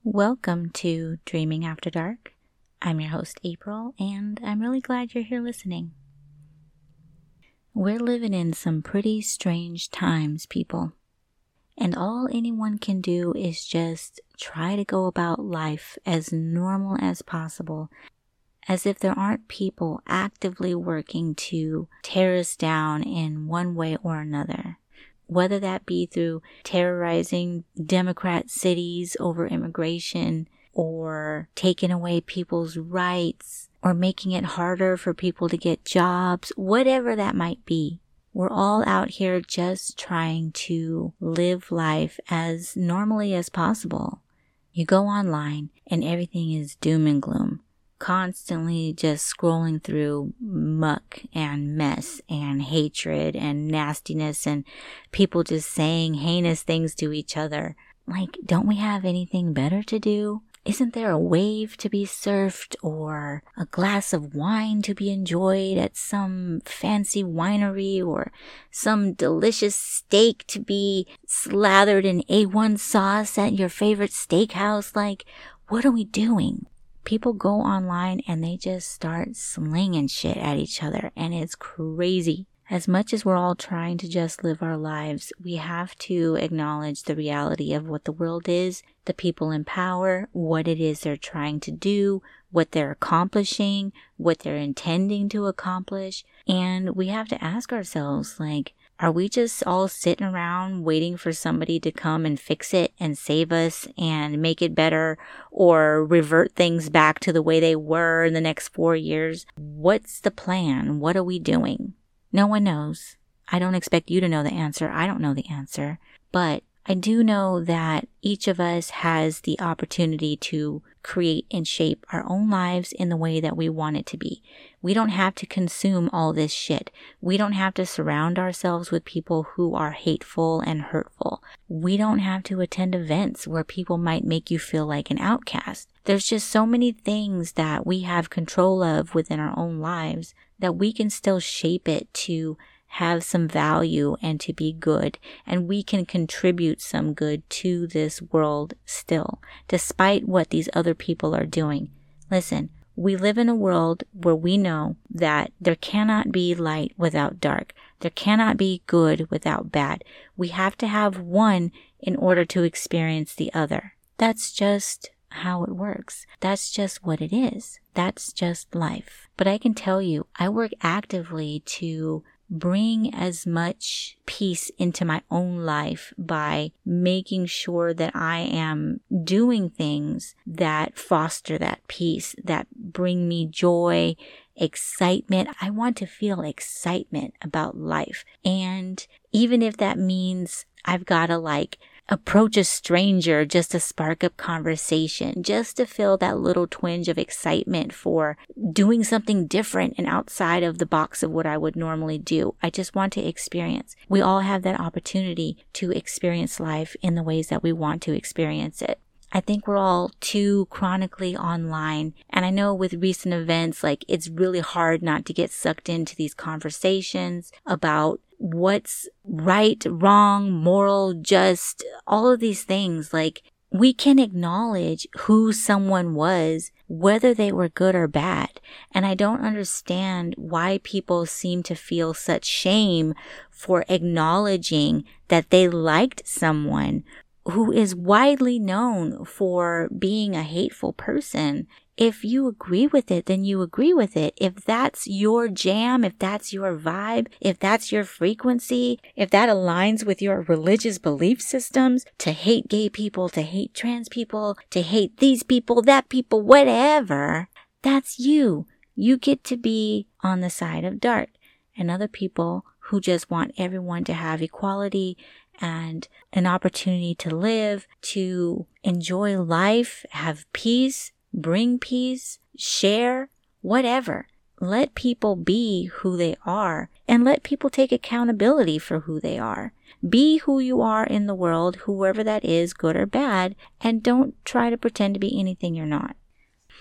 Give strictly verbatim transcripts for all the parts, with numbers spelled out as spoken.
Welcome to Dreaming After Dark. I'm your host, April, and I'm really glad you're here listening. We're living in some pretty strange times, people. And all anyone can do is just try to go about life as normal as possible, as if there aren't people actively working to tear us down in one way or another. Whether that be through terrorizing Democrat cities over immigration, or taking away people's rights, or making it harder for people to get jobs, whatever that might be. We're all out here just trying to live life as normally as possible. You go online and everything is doom and gloom. Constantly just scrolling through muck and mess and hatred and nastiness and people just saying heinous things to each other. Like, don't we have anything better to do? Isn't there a wave to be surfed or a glass of wine to be enjoyed at some fancy winery or some delicious steak to be slathered in A one sauce at your favorite steakhouse? Like, what are we doing? People go online and they just start slinging shit at each other, and it's crazy. As much as we're all trying to just live our lives, we have to acknowledge the reality of what the world is, the people in power, what it is they're trying to do, what they're accomplishing, what they're intending to accomplish. And we have to ask ourselves, like, are we just all sitting around waiting for somebody to come and fix it and save us and make it better or revert things back to the way they were in the next four years? What's the plan? What are we doing? No one knows. I don't expect you to know the answer. I don't know the answer. But I do know that each of us has the opportunity to create and shape our own lives in the way that we want it to be. We don't have to consume all this shit. We don't have to surround ourselves with people who are hateful and hurtful. We don't have to attend events where people might make you feel like an outcast. There's just so many things that we have control of within our own lives that we can still shape it to have some value and to be good, and we can contribute some good to this world still, despite what these other people are doing. Listen, we live in a world where we know that there cannot be light without dark. There cannot be good without bad. We have to have one in order to experience the other. That's just how it works. That's just what it is. That's just life. But I can tell you, I work actively to bring as much peace into my own life by making sure that I am doing things that foster that peace, that bring me joy, excitement. I want to feel excitement about life. And even if that means I've got to like approach a stranger just to spark up conversation, just to feel that little twinge of excitement for doing something different and outside of the box of what I would normally do. I just want to experience. We all have that opportunity to experience life in the ways that we want to experience it. I think we're all too chronically online. And I know with recent events, like, it's really hard not to get sucked into these conversations about what's right, wrong, moral, just, all of these things. Like, we can acknowledge who someone was, whether they were good or bad. And I don't understand why people seem to feel such shame for acknowledging that they liked someone who is widely known for being a hateful person. If you agree with it, then you agree with it. If that's your jam, if that's your vibe, if that's your frequency, if that aligns with your religious belief systems, to hate gay people, to hate trans people, to hate these people, that people, whatever, that's you. You get to be on the side of dark. And other people who just want everyone to have equality and an opportunity to live, to enjoy life, have peace, bring peace, share, whatever. Let people be who they are, and let people take accountability for who they are. Be who you are in the world, whoever that is, good or bad, and don't try to pretend to be anything you're not.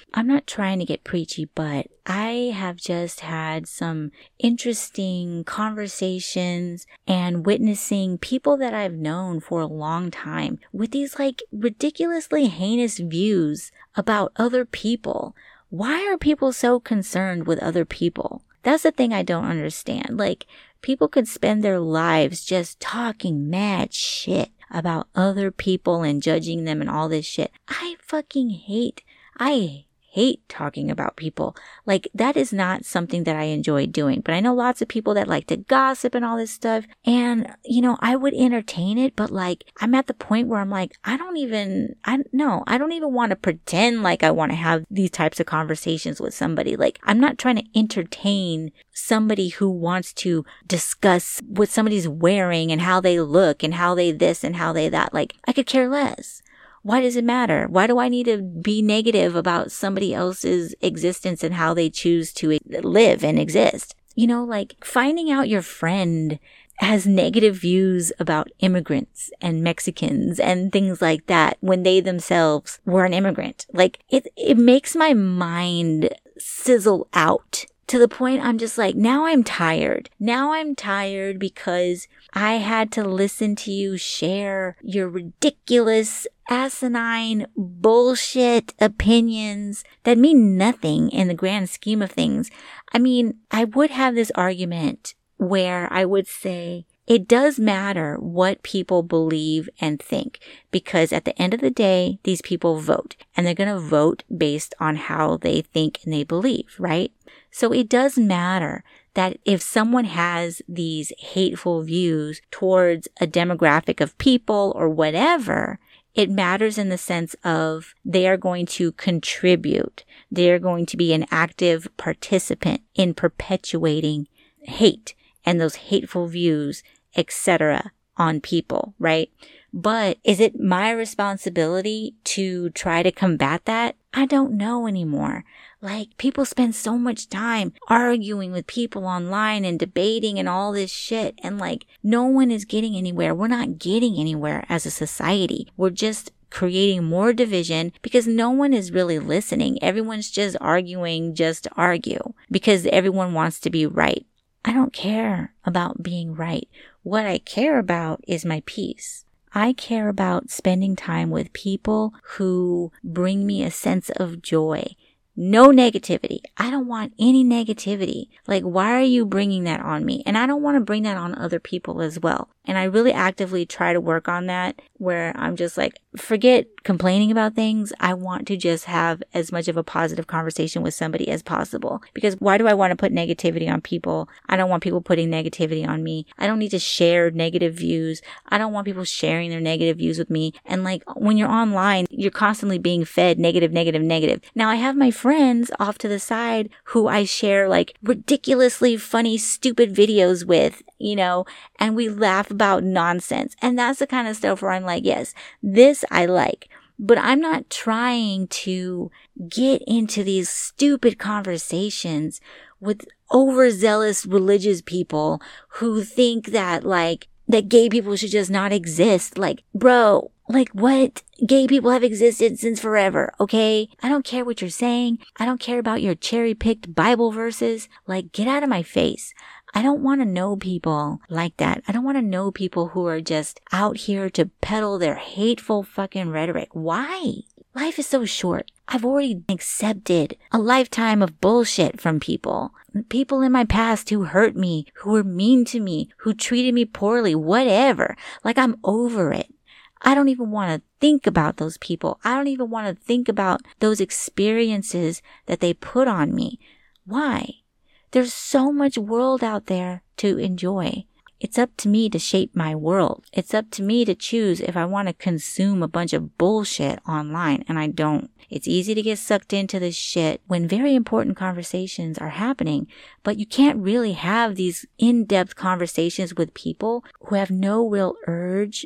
I'm not trying to get preachy, but I have just had some interesting conversations and witnessing people that I've known for a long time with these like ridiculously heinous views about other people. Why are people so concerned with other people? That's the thing I don't understand. Like, people could spend their lives just talking mad shit about other people and judging them and all this shit. I fucking hate, I hate talking about people. Like, that is not something that I enjoy doing. But I know lots of people that like to gossip and all this stuff. And, you know, I would entertain it, but like, I'm at the point where I'm like, I don't even, I no, I don't even want to pretend like I want to have these types of conversations with somebody. Like, I'm not trying to entertain somebody who wants to discuss what somebody's wearing and how they look and how they this and how they that. Like, I could care less. Why does it matter? Why do I need to be negative about somebody else's existence and how they choose to live and exist? You know, like finding out your friend has negative views about immigrants and Mexicans and things like that when they themselves were an immigrant. Like, it, it makes my mind sizzle out. To the point I'm just like, now I'm tired. Now I'm tired because I had to listen to you share your ridiculous, asinine, bullshit opinions that mean nothing in the grand scheme of things. I mean, I would have this argument where I would say, it does matter what people believe and think, because at the end of the day, these people vote, and they're going to vote based on how they think and they believe, right? So it does matter that if someone has these hateful views towards a demographic of people or whatever, it matters in the sense of they are going to contribute. They are going to be an active participant in perpetuating hate and those hateful views, et cetera, on people, right? But is it my responsibility to try to combat that? I don't know anymore. Like, people spend so much time arguing with people online and debating and all this shit. And like, no one is getting anywhere. We're not getting anywhere as a society. We're just creating more division because no one is really listening. Everyone's just arguing just to argue because everyone wants to be right. I don't care about being right. What I care about is my peace. I care about spending time with people who bring me a sense of joy. No negativity. I don't want any negativity. Like, why are you bringing that on me? And I don't want to bring that on other people as well. And I really actively try to work on that, where I'm just like, forget complaining about things. I want to just have as much of a positive conversation with somebody as possible. Because why do I want to put negativity on people? I don't want people putting negativity on me. I don't need to share negative views. I don't want people sharing their negative views with me. And like, when you're online, you're constantly being fed negative, negative, negative. Now I have my friends off to the side who I share like ridiculously funny, stupid videos with, you know, and we laugh about nonsense. And that's the kind of stuff where I'm like, yes, this I like. But I'm not trying to get into these stupid conversations with overzealous religious people who think that like, that gay people should just not exist. Like, bro, like what? Gay people have existed since forever, okay? I don't care what you're saying. I don't care about your cherry-picked Bible verses. Like, get out of my face. I don't want to know people like that. I don't want to know people who are just out here to peddle their hateful fucking rhetoric. Why? Life is so short. I've already accepted a lifetime of bullshit from people. People in my past who hurt me, who were mean to me, who treated me poorly, whatever. Like, I'm over it. I don't even want to think about those people. I don't even want to think about those experiences that they put on me. Why? There's so much world out there to enjoy. It's up to me to shape my world. It's up to me to choose if I want to consume a bunch of bullshit online, and I don't. It's easy to get sucked into this shit when very important conversations are happening, but you can't really have these in-depth conversations with people who have no real urge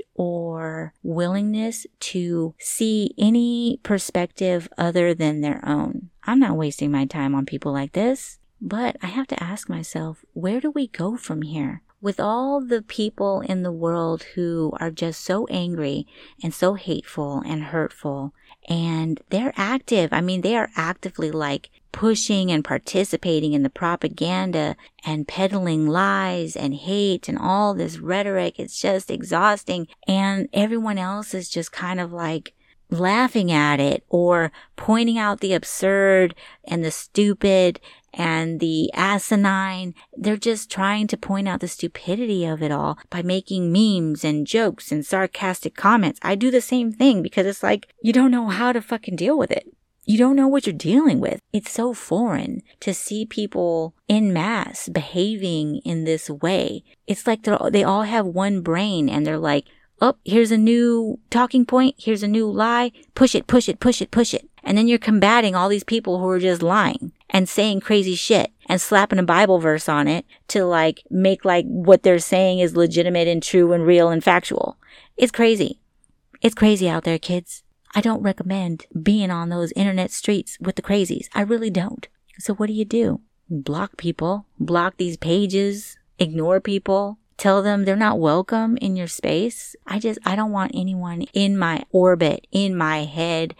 or willingness to see any perspective other than their own. I'm not wasting my time on people like this, but I have to ask myself, where do we go from here? With all the people in the world who are just so angry and so hateful and hurtful, and they're active. I mean, they are actively like pushing and participating in the propaganda and peddling lies and hate and all this rhetoric. It's just exhausting. And everyone else is just kind of like laughing at it or pointing out the absurd and the stupid and the asinine. They're just trying to point out the stupidity of it all by making memes and jokes and sarcastic comments. I do the same thing because it's like, you don't know how to fucking deal with it. You don't know what you're dealing with. It's so foreign to see people en masse behaving in this way. It's like they're, they all have one brain and they're like, oh, here's a new talking point. Here's a new lie. Push it, push it, push it, push it. And then you're combating all these people who are just lying and saying crazy shit and slapping a Bible verse on it to like make like what they're saying is legitimate and true and real and factual. It's crazy. It's crazy out there, kids. I don't recommend being on those internet streets with the crazies. I really don't. So what do you do? Block people, block these pages, ignore people. Tell them they're not welcome in your space. I just, I don't want anyone in my orbit, in my head.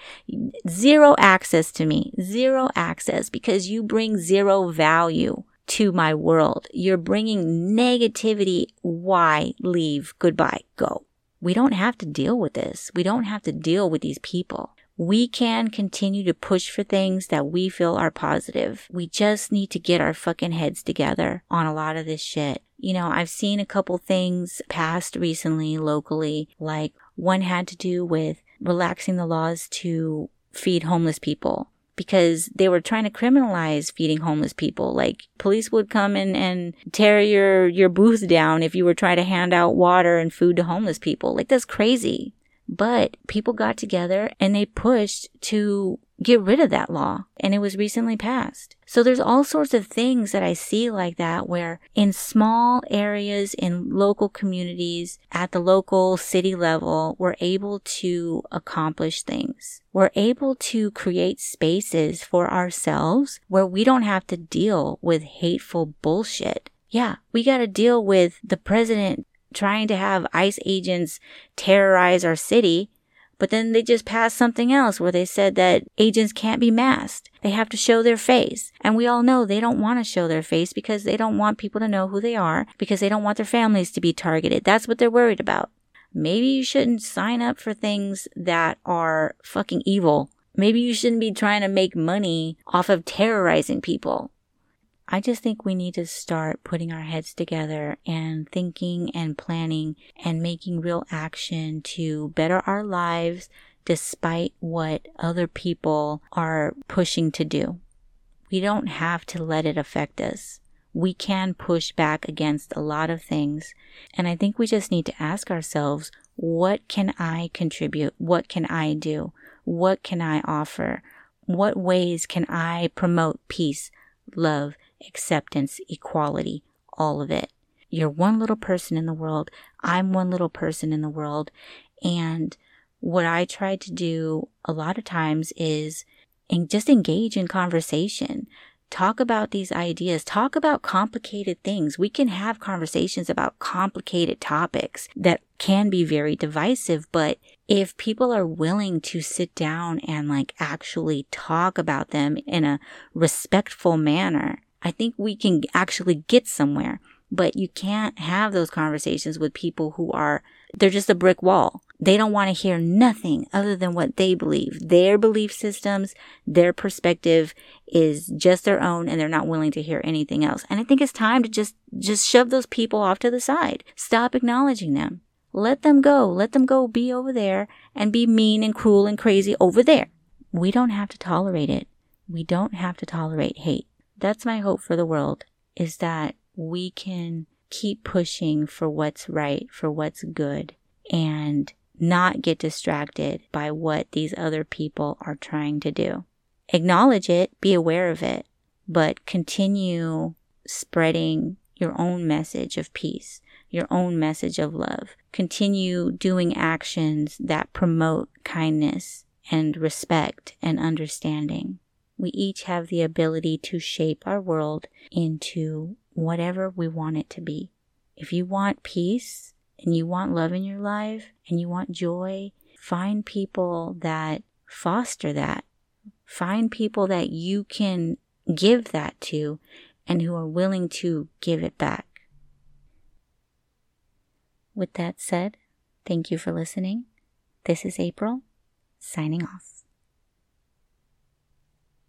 Zero access to me. Zero access because you bring zero value to my world. You're bringing negativity. Why? Leave. Goodbye. Go. We don't have to deal with this. We don't have to deal with these people. We can continue to push for things that we feel are positive. We just need to get our fucking heads together on a lot of this shit. You know, I've seen a couple things passed recently locally, like one had to do with relaxing the laws to feed homeless people because they were trying to criminalize feeding homeless people. Like police would come in and tear your, your booth down if you were trying to hand out water and food to homeless people. Like that's crazy. But people got together and they pushed to get rid of that law, and it was recently passed. So there's all sorts of things that I see like that where in small areas, in local communities, at the local city level, we're able to accomplish things. We're able to create spaces for ourselves where we don't have to deal with hateful bullshit. Yeah, we got to deal with the president trying to have ICE agents terrorize our city, but then they just passed something else where they said that agents can't be masked. They have to show their face. And we all know they don't want to show their face because they don't want people to know who they are, because they don't want their families to be targeted. That's what they're worried about. Maybe you shouldn't sign up for things that are fucking evil. Maybe you shouldn't be trying to make money off of terrorizing people. I just think we need to start putting our heads together and thinking and planning and making real action to better our lives despite what other people are pushing to do. We don't have to let it affect us. We can push back against a lot of things. And I think we just need to ask ourselves, what can I contribute? What can I do? What can I offer? What ways can I promote peace, love, acceptance, equality, all of it? You're one little person in the world. I'm one little person in the world. And what I try to do a lot of times is and just engage in conversation. Talk about these ideas. Talk about complicated things. We can have conversations about complicated topics that can be very divisive, but if people are willing to sit down and like actually talk about them in a respectful manner, I think we can actually get somewhere. But you can't have those conversations with people who are, they're just a brick wall. They don't want to hear nothing other than what they believe. Their belief systems, their perspective is just their own, and they're not willing to hear anything else. And I think it's time to just, just shove those people off to the side. Stop acknowledging them. Let them go. Let them go be over there and be mean and cruel and crazy over there. We don't have to tolerate it. We don't have to tolerate hate. That's my hope for the world, is that we can keep pushing for what's right, for what's good, and not get distracted by what these other people are trying to do. Acknowledge it, be aware of it, but continue spreading your own message of peace, your own message of love. Continue doing actions that promote kindness and respect and understanding. We each have the ability to shape our world into whatever we want it to be. If you want peace and you want love in your life and you want joy, find people that foster that. Find people that you can give that to and who are willing to give it back. With that said, thank you for listening. This is April, signing off.